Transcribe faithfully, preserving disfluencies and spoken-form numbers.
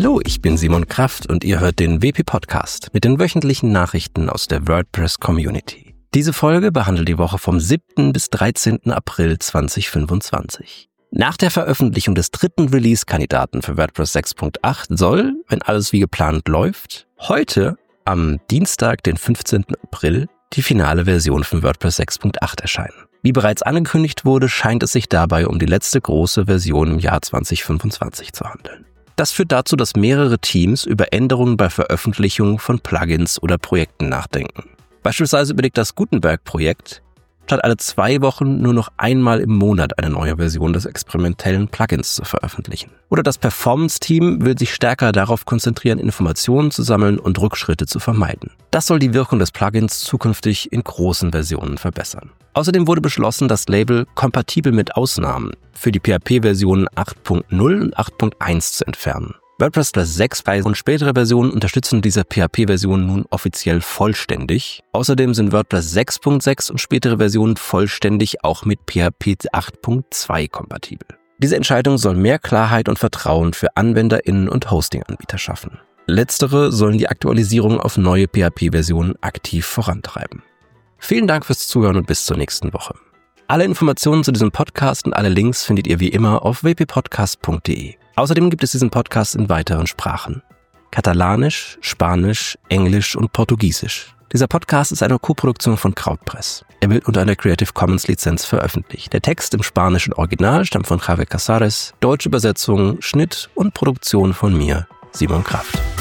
Hallo, ich bin Simon Kraft und ihr hört den W P Podcast mit den wöchentlichen Nachrichten aus der WordPress-Community. Diese Folge behandelt die Woche vom siebten bis dreizehnten April zweitausendfünfundzwanzig. Nach der Veröffentlichung des dritten Release-Kandidaten für WordPress sechs Punkt acht soll, wenn alles wie geplant läuft, heute am Dienstag, den fünfzehnten April, die finale Version von WordPress sechs Punkt acht erscheinen. Wie bereits angekündigt wurde, scheint es sich dabei um die letzte große Version im Jahr zweitausendfünfundzwanzig zu handeln. Das führt dazu, dass mehrere Teams über Änderungen bei Veröffentlichung von Plugins oder Projekten nachdenken. Beispielsweise überlegt das Gutenberg-Projekt, statt alle zwei Wochen nur noch einmal im Monat eine neue Version des experimentellen Plugins zu veröffentlichen. Oder das Performance-Team will sich stärker darauf konzentrieren, Informationen zu sammeln und Rückschritte zu vermeiden. Das soll die Wirkung des Plugins zukünftig in großen Versionen verbessern. Außerdem wurde beschlossen, das Label kompatibel mit Ausnahmen für die P H P-Versionen acht Punkt null und acht Punkt eins zu entfernen. WordPress sechs und spätere Versionen unterstützen diese P H P-Version nun offiziell vollständig. Außerdem sind WordPress sechs Punkt sechs und spätere Versionen vollständig auch mit P H P acht Punkt zwei kompatibel. Diese Entscheidung soll mehr Klarheit und Vertrauen für AnwenderInnen und Hosting-Anbieter schaffen. Letztere sollen die Aktualisierung auf neue P H P-Versionen aktiv vorantreiben. Vielen Dank fürs Zuhören und bis zur nächsten Woche. Alle Informationen zu diesem Podcast und alle Links findet ihr wie immer auf w p podcast punkt d e. Außerdem gibt es diesen Podcast in weiteren Sprachen: Katalanisch, Spanisch, Englisch und Portugiesisch. Dieser Podcast ist eine Koproduktion von Krautpress. Er wird unter einer Creative Commons Lizenz veröffentlicht. Der Text im spanischen Original stammt von Javier Casares, deutsche Übersetzung, Schnitt und Produktion von mir, Simon Kraft.